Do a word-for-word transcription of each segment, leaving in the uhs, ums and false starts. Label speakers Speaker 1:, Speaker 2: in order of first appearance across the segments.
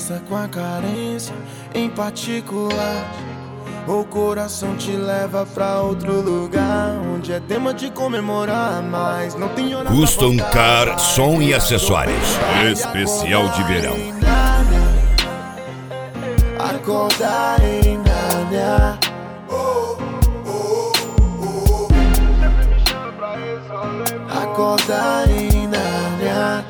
Speaker 1: Criança com a carência em particular, o coração te leva pra outro lugar, onde é tema de comemorar, mas não tem hora.
Speaker 2: Custom Car Som e Acessórios especial de verão.
Speaker 1: Acordar em Nárnia. Acordar em Nárnia.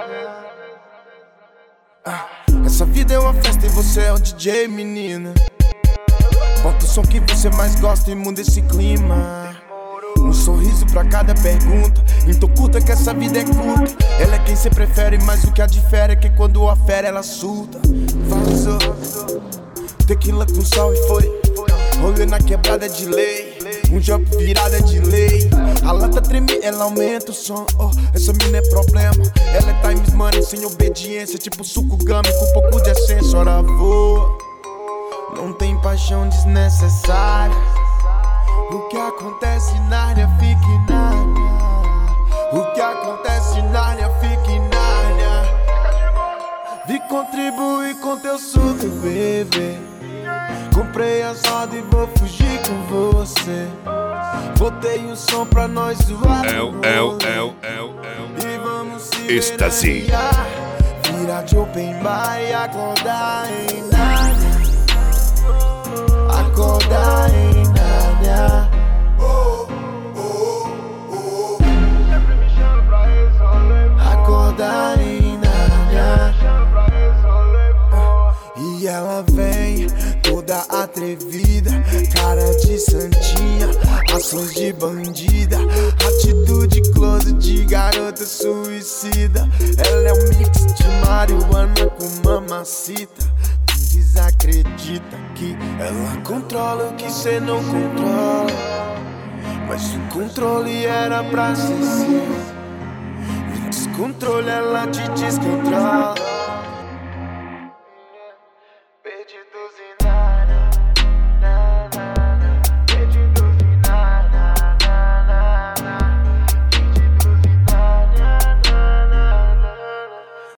Speaker 1: Ah, essa vida é uma festa e você é o D J, menina. Bota o som que você mais gosta e muda esse clima. Um sorriso pra cada pergunta, então curta que essa vida é curta. Ela é quem cê prefere, mas o que a difere é que quando a fera ela surta. Vazou, tequila com sal e foi. Rolê na quebrada é de lei, um jump virada é de lei. A lata treme, ela aumenta o som. Oh, essa mina é problema, ela é times money sem obediência, tipo suco gummy com pouco de essência. Ora voa, não tem paixão desnecessária. O que acontece na área fica em Nárnia. O que acontece na área fica em Nárnia. Vi contribuir com teu surto, bebê. Comprei as rodas e vou fugir com você. Botei o som pra nós zoar.
Speaker 2: É o, é o, é o, é o, é o.
Speaker 1: E vamos se
Speaker 2: Êxtase.
Speaker 1: Virar de open bar e acordar em Nárnia. Acordar em Nárnia. Acordar em Nárnia. E ela vem toda atrevida, cara de santinha, ações de bandida, atitude close de garota suicida. Ela é um mix de marihuana com mamacita. Desacredita que ela controla o que cê não controla, mas o controle era pra ser seu. No descontrole ela te descontrola.